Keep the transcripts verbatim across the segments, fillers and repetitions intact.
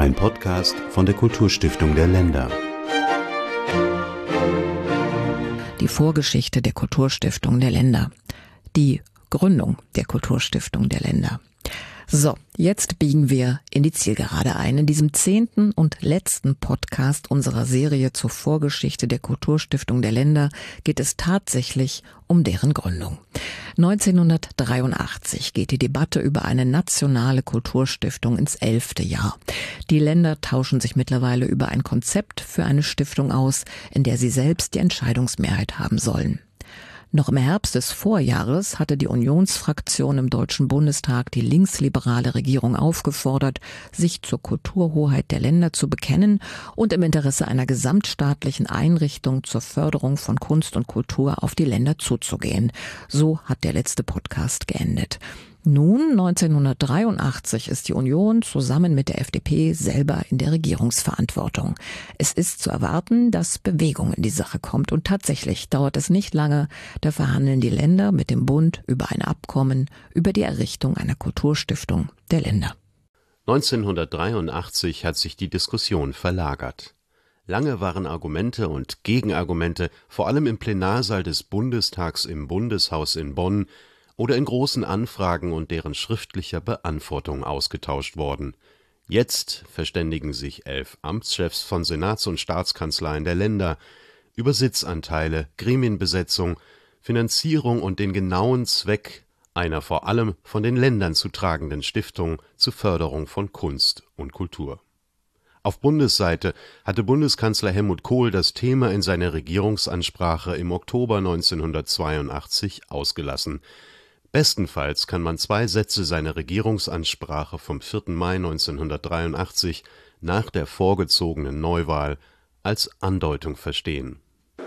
Ein Podcast von der Kulturstiftung der Länder. Die Vorgeschichte der Kulturstiftung der Länder. Die Gründung der Kulturstiftung der Länder. So, jetzt biegen wir in die Zielgerade ein. In diesem zehnten und letzten Podcast unserer Serie zur Vorgeschichte der Kulturstiftung der Länder geht es tatsächlich um deren Gründung. neunzehnhundertdreiundachtzig geht die Debatte über eine nationale Kulturstiftung ins elfte Jahr. Die Länder tauschen sich mittlerweile über ein Konzept für eine Stiftung aus, in der sie selbst die Entscheidungsmehrheit haben sollen. Noch im Herbst des Vorjahres hatte die Unionsfraktion im Deutschen Bundestag die linksliberale Regierung aufgefordert, sich zur Kulturhoheit der Länder zu bekennen und im Interesse einer gesamtstaatlichen Einrichtung zur Förderung von Kunst und Kultur auf die Länder zuzugehen. So hat der letzte Podcast geendet. Nun, neunzehnhundertdreiundachtzig, ist die Union zusammen mit der F D P selber in der Regierungsverantwortung. Es ist zu erwarten, dass Bewegung in die Sache kommt. Und tatsächlich dauert es nicht lange, da verhandeln die Länder mit dem Bund über ein Abkommen über die Errichtung einer Kulturstiftung der Länder. neunzehnhundertdreiundachtzig hat sich die Diskussion verlagert. Lange waren Argumente und Gegenargumente, vor allem im Plenarsaal des Bundestags im Bundeshaus in Bonn, oder in großen Anfragen und deren schriftlicher Beantwortung ausgetauscht worden. Jetzt verständigen sich elf Amtschefs von Senats- und Staatskanzleien der Länder über Sitzanteile, Gremienbesetzung, Finanzierung und den genauen Zweck einer vor allem von den Ländern zu tragenden Stiftung zur Förderung von Kunst und Kultur. Auf Bundesseite hatte Bundeskanzler Helmut Kohl das Thema in seiner Regierungsansprache im Oktober neunzehnhundertzweiundachtzig ausgelassen. Bestenfalls kann man zwei Sätze seiner Regierungsansprache vom vierten Mai neunzehnhundertdreiundachtzig nach der vorgezogenen Neuwahl als Andeutung verstehen.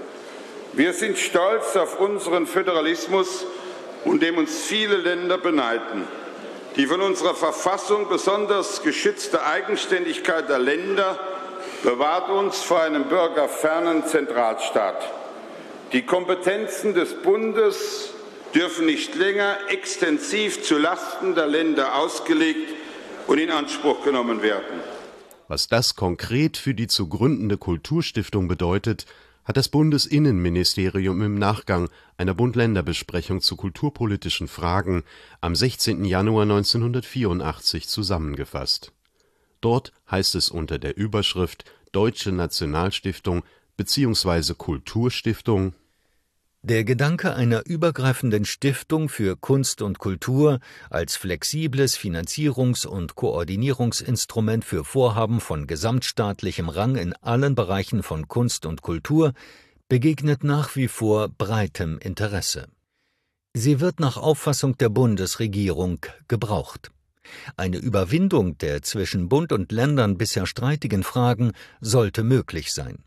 Wir sind stolz auf unseren Föderalismus, um den uns viele Länder beneiden. Die von unserer Verfassung besonders geschützte Eigenständigkeit der Länder bewahrt uns vor einem bürgerfernen Zentralstaat. Die Kompetenzen des Bundes dürfen nicht länger extensiv zu Lasten der Länder ausgelegt und in Anspruch genommen werden. Was das konkret für die zu gründende Kulturstiftung bedeutet, hat das Bundesinnenministerium im Nachgang einer Bund-Länder-Besprechung zu kulturpolitischen Fragen am sechzehnten Januar neunzehnhundertvierundachtzig zusammengefasst. Dort heißt es unter der Überschrift Deutsche Nationalstiftung bzw. Kulturstiftung: Der Gedanke einer übergreifenden Stiftung für Kunst und Kultur als flexibles Finanzierungs- und Koordinierungsinstrument für Vorhaben von gesamtstaatlichem Rang in allen Bereichen von Kunst und Kultur begegnet nach wie vor breitem Interesse. Sie wird nach Auffassung der Bundesregierung gebraucht. Eine Überwindung der zwischen Bund und Ländern bisher streitigen Fragen sollte möglich sein.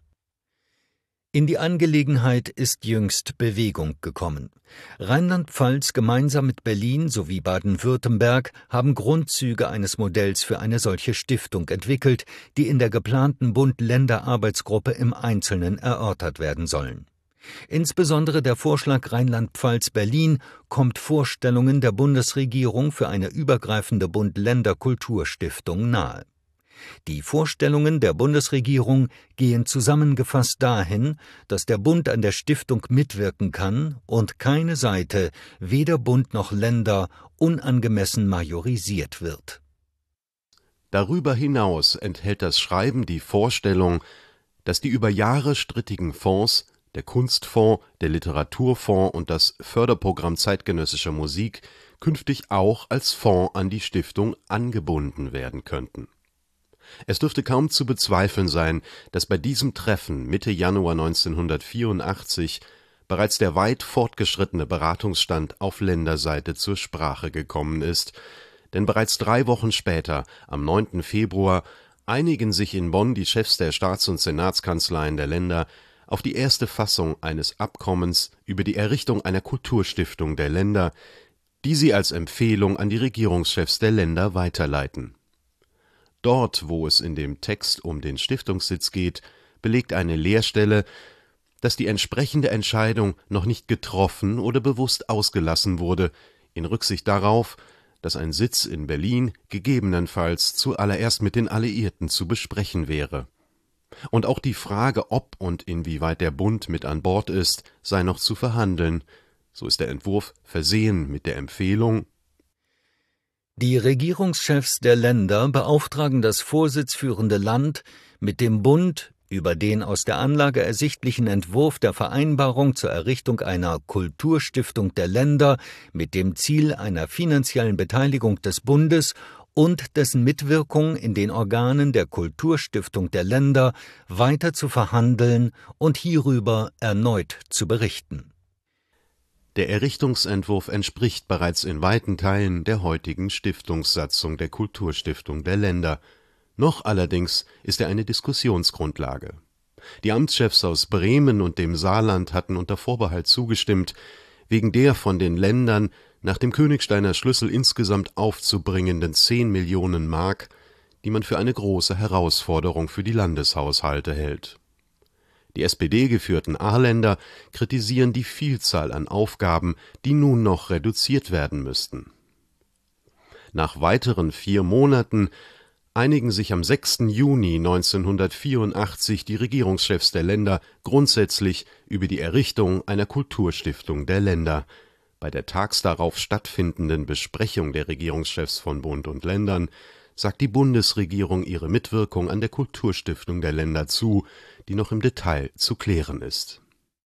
In die Angelegenheit ist jüngst Bewegung gekommen. Rheinland-Pfalz gemeinsam mit Berlin sowie Baden-Württemberg haben Grundzüge eines Modells für eine solche Stiftung entwickelt, die in der geplanten Bund-Länder-Arbeitsgruppe im Einzelnen erörtert werden sollen. Insbesondere der Vorschlag Rheinland-Pfalz-Berlin kommt Vorstellungen der Bundesregierung für eine übergreifende Bund-Länder-Kulturstiftung nahe. Die Vorstellungen der Bundesregierung gehen zusammengefasst dahin, dass der Bund an der Stiftung mitwirken kann und keine Seite, weder Bund noch Länder, unangemessen majorisiert wird. Darüber hinaus enthält das Schreiben die Vorstellung, dass die über Jahre strittigen Fonds, der Kunstfonds, der Literaturfonds und das Förderprogramm zeitgenössischer Musik, künftig auch als Fonds an die Stiftung angebunden werden könnten. Es dürfte kaum zu bezweifeln sein, dass bei diesem Treffen Mitte Januar neunzehnhundertvierundachtzig bereits der weit fortgeschrittene Beratungsstand auf Länderseite zur Sprache gekommen ist, denn bereits drei Wochen später, am neunten Februar, einigen sich in Bonn die Chefs der Staats- und Senatskanzleien der Länder auf die erste Fassung eines Abkommens über die Errichtung einer Kulturstiftung der Länder, die sie als Empfehlung an die Regierungschefs der Länder weiterleiten. Dort, wo es in dem Text um den Stiftungssitz geht, belegt eine Leerstelle, dass die entsprechende Entscheidung noch nicht getroffen oder bewusst ausgelassen wurde, in Rücksicht darauf, dass ein Sitz in Berlin gegebenenfalls zuallererst mit den Alliierten zu besprechen wäre. Und auch die Frage, ob und inwieweit der Bund mit an Bord ist, sei noch zu verhandeln. So ist der Entwurf versehen mit der Empfehlung: Die Regierungschefs der Länder beauftragen das vorsitzführende Land, mit dem Bund über den aus der Anlage ersichtlichen Entwurf der Vereinbarung zur Errichtung einer Kulturstiftung der Länder mit dem Ziel einer finanziellen Beteiligung des Bundes und dessen Mitwirkung in den Organen der Kulturstiftung der Länder weiter zu verhandeln und hierüber erneut zu berichten. Der Errichtungsentwurf entspricht bereits in weiten Teilen der heutigen Stiftungssatzung der Kulturstiftung der Länder. Noch allerdings ist er eine Diskussionsgrundlage. Die Amtschefs aus Bremen und dem Saarland hatten unter Vorbehalt zugestimmt, wegen der von den Ländern nach dem Königsteiner Schlüssel insgesamt aufzubringenden zehn Millionen Mark, die man für eine große Herausforderung für die Landeshaushalte hält. Die S P D-geführten A-Länder kritisieren die Vielzahl an Aufgaben, die nun noch reduziert werden müssten. Nach weiteren vier Monaten einigen sich am sechsten Juni neunzehnhundertvierundachtzig die Regierungschefs der Länder grundsätzlich über die Errichtung einer Kulturstiftung der Länder. Bei der tags darauf stattfindenden Besprechung der Regierungschefs von Bund und Ländern sagt die Bundesregierung ihre Mitwirkung an der Kulturstiftung der Länder zu, die noch im Detail zu klären ist.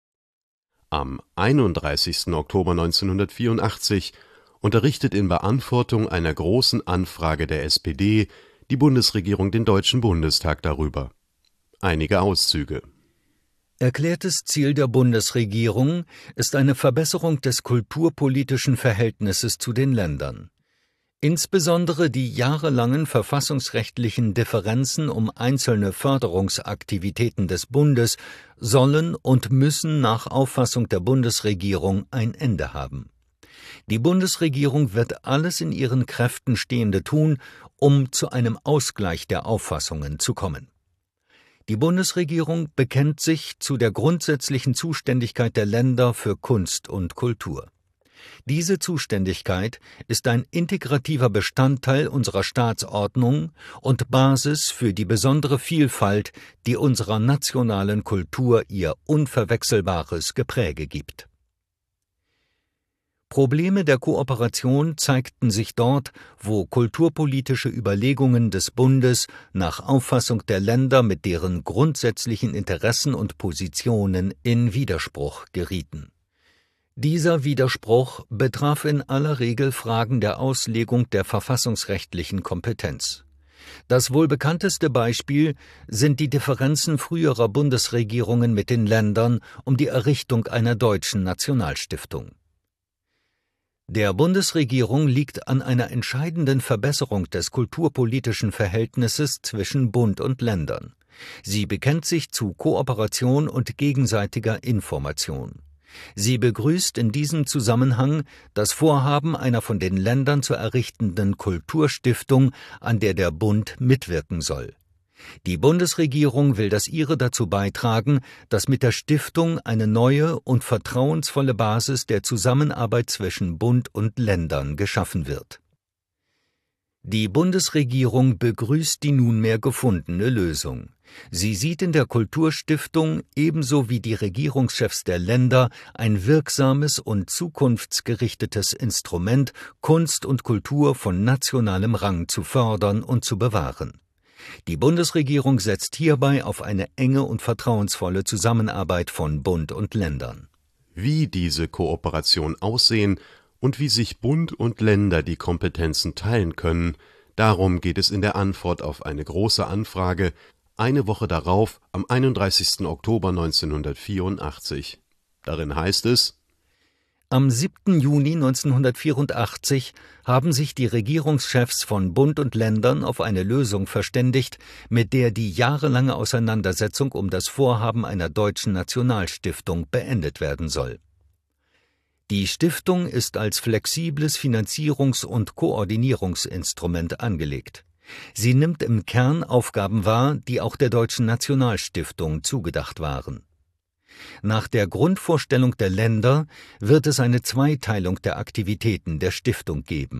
Am einunddreißigsten Oktober neunzehnhundertvierundachtzig unterrichtet in Beantwortung einer großen Anfrage der S P D die Bundesregierung den Deutschen Bundestag darüber. Einige Auszüge: Erklärtes Ziel der Bundesregierung ist eine Verbesserung des kulturpolitischen Verhältnisses zu den Ländern. Insbesondere die jahrelangen verfassungsrechtlichen Differenzen um einzelne Förderungsaktivitäten des Bundes sollen und müssen nach Auffassung der Bundesregierung ein Ende haben. Die Bundesregierung wird alles in ihren Kräften Stehende tun, um zu einem Ausgleich der Auffassungen zu kommen. Die Bundesregierung bekennt sich zu der grundsätzlichen Zuständigkeit der Länder für Kunst und Kultur. Diese Zuständigkeit ist ein integrativer Bestandteil unserer Staatsordnung und Basis für die besondere Vielfalt, die unserer nationalen Kultur ihr unverwechselbares Gepräge gibt. Probleme der Kooperation zeigten sich dort, wo kulturpolitische Überlegungen des Bundes nach Auffassung der Länder mit deren grundsätzlichen Interessen und Positionen in Widerspruch gerieten. Dieser Widerspruch betraf in aller Regel Fragen der Auslegung der verfassungsrechtlichen Kompetenz. Das wohl bekannteste Beispiel sind die Differenzen früherer Bundesregierungen mit den Ländern um die Errichtung einer deutschen Nationalstiftung. Der Bundesregierung liegt an einer entscheidenden Verbesserung des kulturpolitischen Verhältnisses zwischen Bund und Ländern. Sie bekennt sich zu Kooperation und gegenseitiger Information. Sie begrüßt in diesem Zusammenhang das Vorhaben einer von den Ländern zu errichtenden Kulturstiftung, an der der Bund mitwirken soll. Die Bundesregierung will das ihre dazu beitragen, dass mit der Stiftung eine neue und vertrauensvolle Basis der Zusammenarbeit zwischen Bund und Ländern geschaffen wird. Die Bundesregierung begrüßt die nunmehr gefundene Lösung. Sie sieht in der Kulturstiftung ebenso wie die Regierungschefs der Länder ein wirksames und zukunftsgerichtetes Instrument, Kunst und Kultur von nationalem Rang zu fördern und zu bewahren. Die Bundesregierung setzt hierbei auf eine enge und vertrauensvolle Zusammenarbeit von Bund und Ländern. Wie diese Kooperation aussehen und wie sich Bund und Länder die Kompetenzen teilen können, darum geht es in der Antwort auf eine große Anfrage, eine Woche darauf, am einunddreißigsten Oktober neunzehnhundertvierundachtzig. Darin heißt es: Am siebten Juni neunzehnhundertvierundachtzig haben sich die Regierungschefs von Bund und Ländern auf eine Lösung verständigt, mit der die jahrelange Auseinandersetzung um das Vorhaben einer deutschen Nationalstiftung beendet werden soll. Die Stiftung ist als flexibles Finanzierungs- und Koordinierungsinstrument angelegt. Sie nimmt im Kern Aufgaben wahr, die auch der Deutschen Nationalstiftung zugedacht waren. Nach der Grundvorstellung der Länder wird es eine Zweiteilung der Aktivitäten der Stiftung geben.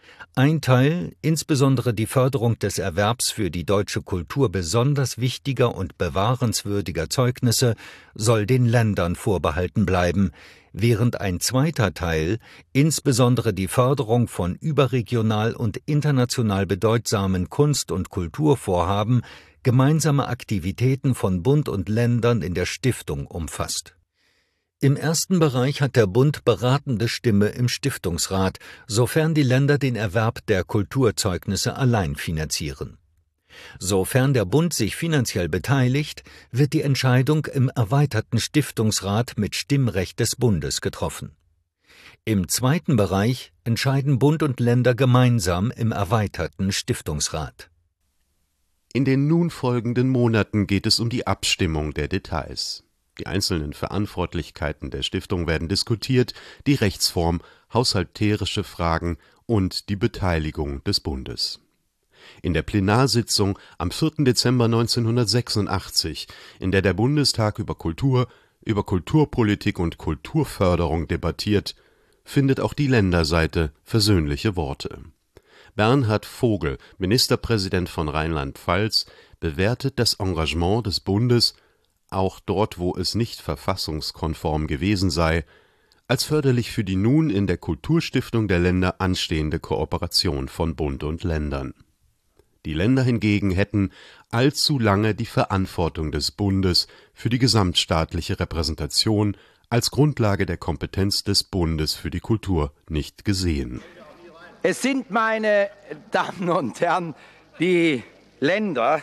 Ein Teil, insbesondere die Förderung des Erwerbs für die deutsche Kultur besonders wichtiger und bewahrenswürdiger Zeugnisse, soll den Ländern vorbehalten bleiben, während ein zweiter Teil, insbesondere die Förderung von überregional und international bedeutsamen Kunst- und Kulturvorhaben, gemeinsame Aktivitäten von Bund und Ländern in der Stiftung umfasst. Im ersten Bereich hat der Bund beratende Stimme im Stiftungsrat, sofern die Länder den Erwerb der Kulturzeugnisse allein finanzieren. Sofern der Bund sich finanziell beteiligt, wird die Entscheidung im erweiterten Stiftungsrat mit Stimmrecht des Bundes getroffen. Im zweiten Bereich entscheiden Bund und Länder gemeinsam im erweiterten Stiftungsrat. In den nun folgenden Monaten geht es um die Abstimmung der Details. Die einzelnen Verantwortlichkeiten der Stiftung werden diskutiert, die Rechtsform, haushalterische Fragen und die Beteiligung des Bundes. In der Plenarsitzung am vierten Dezember neunzehnhundertsechsundachtzig, in der der Bundestag über Kultur, über Kulturpolitik und Kulturförderung debattiert, findet auch die Länderseite versöhnliche Worte. Bernhard Vogel, Ministerpräsident von Rheinland-Pfalz, bewertet das Engagement des Bundes, auch dort, wo es nicht verfassungskonform gewesen sei, als förderlich für die nun in der Kulturstiftung der Länder anstehende Kooperation von Bund und Ländern. Die Länder hingegen hätten allzu lange die Verantwortung des Bundes für die gesamtstaatliche Repräsentation als Grundlage der Kompetenz des Bundes für die Kultur nicht gesehen. Es sind, meine Damen und Herren, die Länder,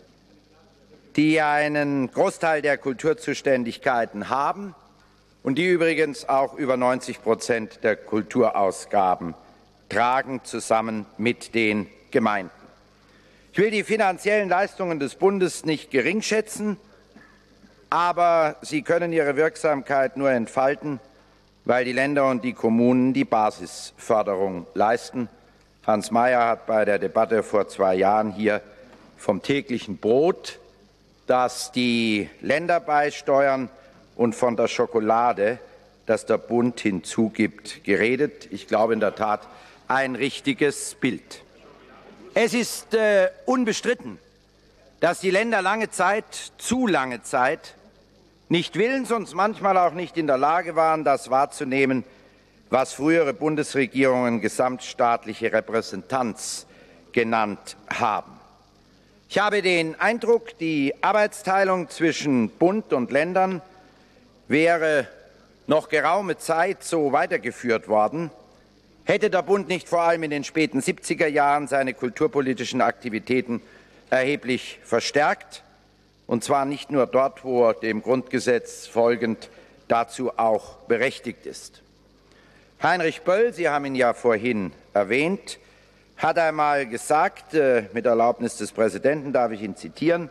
die einen Großteil der Kulturzuständigkeiten haben und die übrigens auch über neunzig Prozent der Kulturausgaben tragen, zusammen mit den Gemeinden. Ich will die finanziellen Leistungen des Bundes nicht geringschätzen, aber sie können ihre Wirksamkeit nur entfalten, weil die Länder und die Kommunen die Basisförderung leisten. Hans Mayer hat bei der Debatte vor zwei Jahren hier vom täglichen Brot, das die Länder beisteuern, und von der Schokolade, das der Bund hinzugibt, geredet. Ich glaube in der Tat ein richtiges Bild. Es ist äh, unbestritten, dass die Länder lange Zeit, zu lange Zeit, nicht willens und manchmal auch nicht in der Lage waren, das wahrzunehmen, was frühere Bundesregierungen gesamtstaatliche Repräsentanz genannt haben. Ich habe den Eindruck, die Arbeitsteilung zwischen Bund und Ländern wäre noch geraume Zeit so weitergeführt worden, hätte der Bund nicht vor allem in den späten siebziger Jahren seine kulturpolitischen Aktivitäten erheblich verstärkt, und zwar nicht nur dort, wo er dem Grundgesetz folgend dazu auch berechtigt ist. Heinrich Böll, Sie haben ihn ja vorhin erwähnt, hat einmal gesagt, äh, mit Erlaubnis des Präsidenten darf ich ihn zitieren: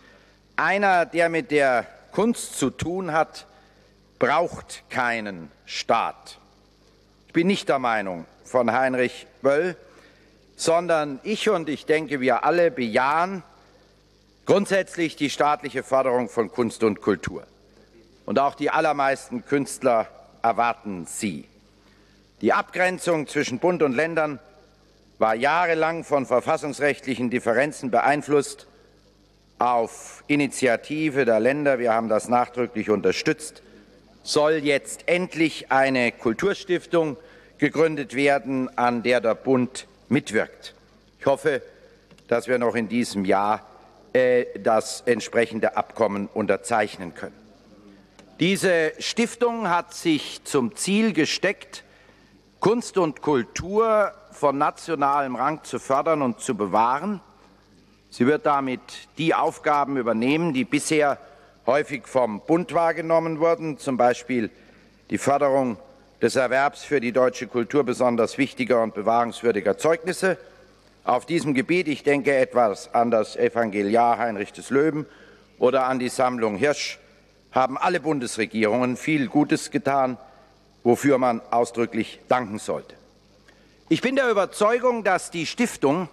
Einer, der mit der Kunst zu tun hat, braucht keinen Staat. Ich bin nicht der Meinung von Heinrich Böll, sondern ich und ich denke, wir alle bejahen grundsätzlich die staatliche Förderung von Kunst und Kultur. Und auch die allermeisten Künstler erwarten sie. Die Abgrenzung zwischen Bund und Ländern war jahrelang von verfassungsrechtlichen Differenzen beeinflusst. Auf Initiative der Länder, wir haben das nachdrücklich unterstützt, soll jetzt endlich eine Kulturstiftung gegründet werden, an der der Bund mitwirkt. Ich hoffe, dass wir noch in diesem Jahr äh, das entsprechende Abkommen unterzeichnen können. Diese Stiftung hat sich zum Ziel gesteckt, Kunst und Kultur von nationalem Rang zu fördern und zu bewahren. Sie wird damit die Aufgaben übernehmen, die bisher häufig vom Bund wahrgenommen wurden, zum Beispiel die Förderung des Erwerbs für die deutsche Kultur besonders wichtiger und bewahrungswürdiger Zeugnisse. Auf diesem Gebiet, ich denke etwas an das Evangeliar Heinrich des Löwen oder an die Sammlung Hirsch, haben alle Bundesregierungen viel Gutes getan, wofür man ausdrücklich danken sollte. Ich bin der Überzeugung, dass die Stiftung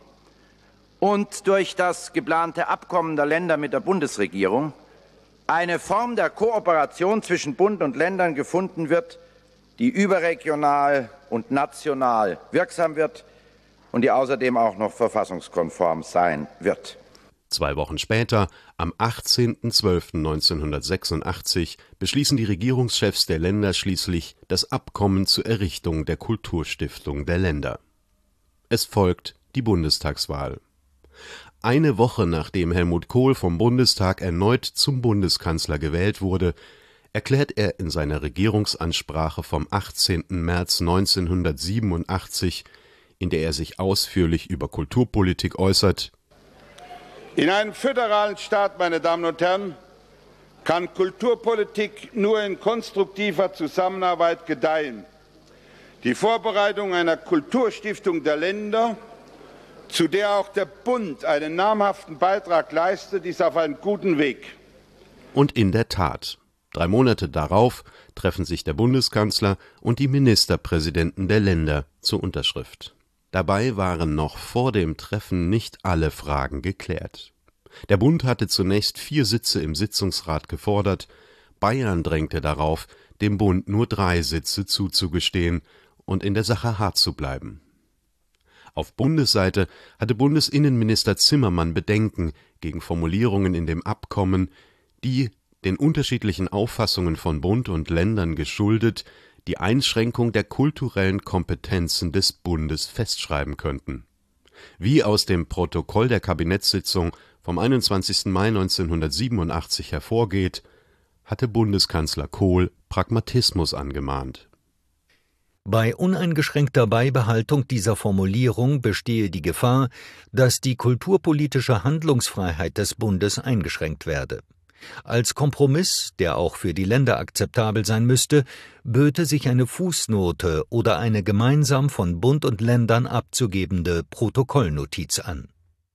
und durch das geplante Abkommen der Länder mit der Bundesregierung eine Form der Kooperation zwischen Bund und Ländern gefunden wird, die überregional und national wirksam wird, und die außerdem auch noch verfassungskonform sein wird. Zwei Wochen später, am achtzehnten zwölften neunzehnhundertsechsundachtzig, beschließen die Regierungschefs der Länder schließlich das Abkommen zur Errichtung der Kulturstiftung der Länder. Es folgt die Bundestagswahl. Eine Woche nachdem Helmut Kohl vom Bundestag erneut zum Bundeskanzler gewählt wurde, erklärt er in seiner Regierungsansprache vom achtzehnten März neunzehnhundertsiebenundachtzig, in der er sich ausführlich über Kulturpolitik äußert: In einem föderalen Staat, meine Damen und Herren, kann Kulturpolitik nur in konstruktiver Zusammenarbeit gedeihen. Die Vorbereitung einer Kulturstiftung der Länder, zu der auch der Bund einen namhaften Beitrag leistet, ist auf einem guten Weg. Und in der Tat, drei Monate darauf treffen sich der Bundeskanzler und die Ministerpräsidenten der Länder zur Unterschrift. Dabei waren noch vor dem Treffen nicht alle Fragen geklärt. Der Bund hatte zunächst vier Sitze im Sitzungsrat gefordert. Bayern drängte darauf, dem Bund nur drei Sitze zuzugestehen und in der Sache hart zu bleiben. Auf Bundesseite hatte Bundesinnenminister Zimmermann Bedenken gegen Formulierungen in dem Abkommen, die, den unterschiedlichen Auffassungen von Bund und Ländern geschuldet, die Einschränkung der kulturellen Kompetenzen des Bundes festschreiben könnten. Wie aus dem Protokoll der Kabinettssitzung vom einundzwanzigsten Mai neunzehnhundertsiebenundachtzig hervorgeht, hatte Bundeskanzler Kohl Pragmatismus angemahnt. Bei uneingeschränkter Beibehaltung dieser Formulierung bestehe die Gefahr, dass die kulturpolitische Handlungsfreiheit des Bundes eingeschränkt werde. Als Kompromiss, der auch für die Länder akzeptabel sein müsste, böte sich eine Fußnote oder eine gemeinsam von Bund und Ländern abzugebende Protokollnotiz an.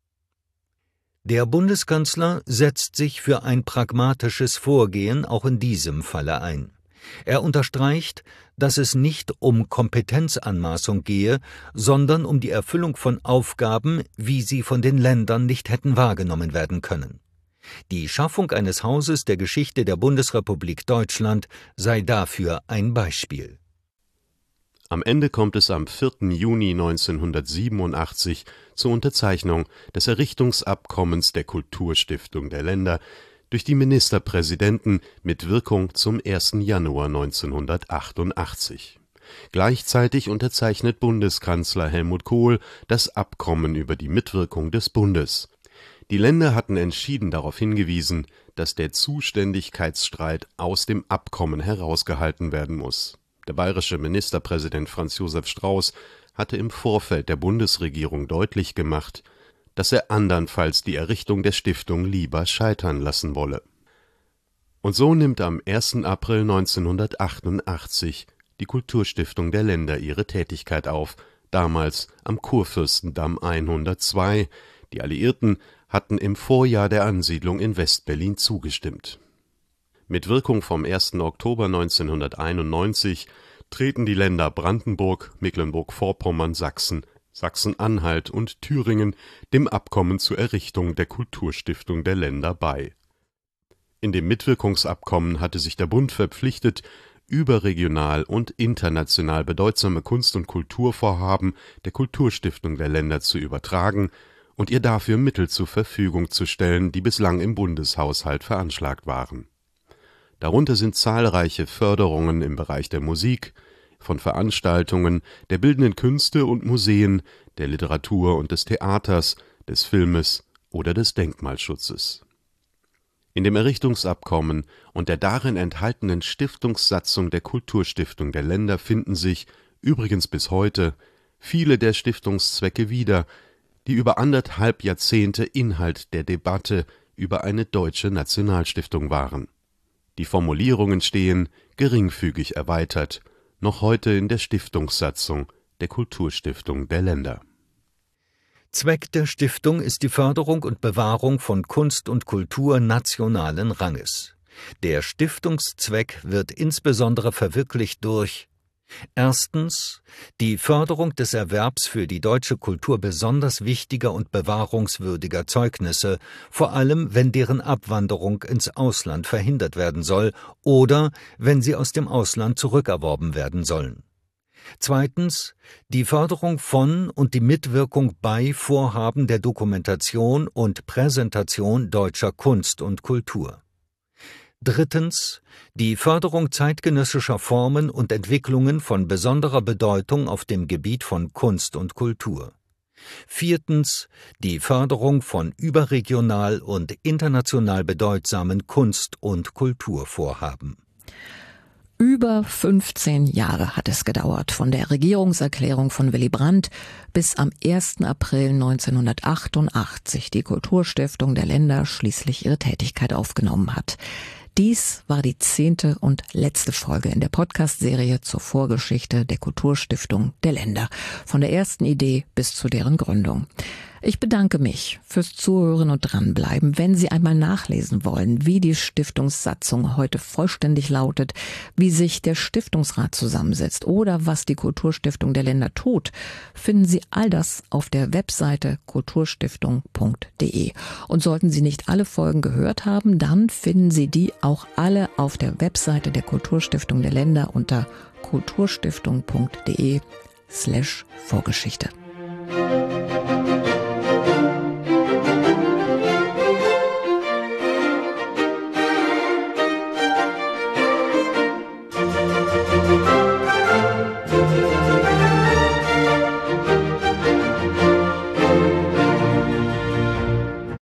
Der Bundeskanzler setzt sich für ein pragmatisches Vorgehen auch in diesem Falle ein. Er unterstreicht, dass es nicht um Kompetenzanmaßung gehe, sondern um die Erfüllung von Aufgaben, wie sie von den Ländern nicht hätten wahrgenommen werden können. Die Schaffung eines Hauses der Geschichte der Bundesrepublik Deutschland sei dafür ein Beispiel. Am Ende kommt es am vierten Juni neunzehnhundertsiebenundachtzig zur Unterzeichnung des Errichtungsabkommens der Kulturstiftung der Länder durch die Ministerpräsidenten mit Wirkung zum ersten Januar neunzehnhundertachtundachtzig. Gleichzeitig unterzeichnet Bundeskanzler Helmut Kohl das Abkommen über die Mitwirkung des Bundes. Die Länder hatten entschieden darauf hingewiesen, dass der Zuständigkeitsstreit aus dem Abkommen herausgehalten werden muss. Der bayerische Ministerpräsident Franz Josef Strauß hatte im Vorfeld der Bundesregierung deutlich gemacht, dass er andernfalls die Errichtung der Stiftung lieber scheitern lassen wolle. Und so nimmt am ersten April neunzehnhundertachtundachtzig die Kulturstiftung der Länder ihre Tätigkeit auf, damals am Kurfürstendamm hundertzwei. Die Alliierten hatten im Vorjahr der Ansiedlung in West-Berlin zugestimmt. Mit Wirkung vom ersten Oktober neunzehnhunderteinundneunzig treten die Länder Brandenburg, Mecklenburg-Vorpommern, Sachsen, Sachsen-Anhalt und Thüringen dem Abkommen zur Errichtung der Kulturstiftung der Länder bei. In dem Mitwirkungsabkommen hatte sich der Bund verpflichtet, überregional und international bedeutsame Kunst- und Kulturvorhaben der Kulturstiftung der Länder zu übertragen und ihr dafür Mittel zur Verfügung zu stellen, die bislang im Bundeshaushalt veranschlagt waren. Darunter sind zahlreiche Förderungen im Bereich der Musik, von Veranstaltungen, der bildenden Künste und Museen, der Literatur und des Theaters, des Filmes oder des Denkmalschutzes. In dem Errichtungsabkommen und der darin enthaltenen Stiftungssatzung der Kulturstiftung der Länder finden sich, übrigens bis heute, viele der Stiftungszwecke wieder, die über anderthalb Jahrzehnte Inhalt der Debatte über eine deutsche Nationalstiftung waren. Die Formulierungen stehen, geringfügig erweitert, noch heute in der Stiftungssatzung der Kulturstiftung der Länder. Zweck der Stiftung ist die Förderung und Bewahrung von Kunst und Kultur nationalen Ranges. Der Stiftungszweck wird insbesondere verwirklicht durch erstens die Förderung des Erwerbs für die deutsche Kultur besonders wichtiger und bewahrungswürdiger Zeugnisse, vor allem wenn deren Abwanderung ins Ausland verhindert werden soll oder wenn sie aus dem Ausland zurückerworben werden sollen. Zweitens, die Förderung von und die Mitwirkung bei Vorhaben der Dokumentation und Präsentation deutscher Kunst und Kultur. Drittens, die Förderung zeitgenössischer Formen und Entwicklungen von besonderer Bedeutung auf dem Gebiet von Kunst und Kultur. Viertens, die Förderung von überregional und international bedeutsamen Kunst- und Kulturvorhaben. Über fünfzehn Jahre hat es gedauert, von der Regierungserklärung von Willy Brandt bis am ersten April neunzehnhundertachtundachtzig die Kulturstiftung der Länder schließlich ihre Tätigkeit aufgenommen hat. Dies war die zehnte und letzte Folge in der Podcast-Serie zur Vorgeschichte der Kulturstiftung der Länder, von der ersten Idee bis zu deren Gründung. Ich bedanke mich fürs Zuhören und Dranbleiben. Wenn Sie einmal nachlesen wollen, wie die Stiftungssatzung heute vollständig lautet, wie sich der Stiftungsrat zusammensetzt oder was die Kulturstiftung der Länder tut, finden Sie all das auf der Webseite kulturstiftung punkt de. Und sollten Sie nicht alle Folgen gehört haben, dann finden Sie die auch alle auf der Webseite der Kulturstiftung der Länder unter kulturstiftung punkt de slash Vorgeschichte.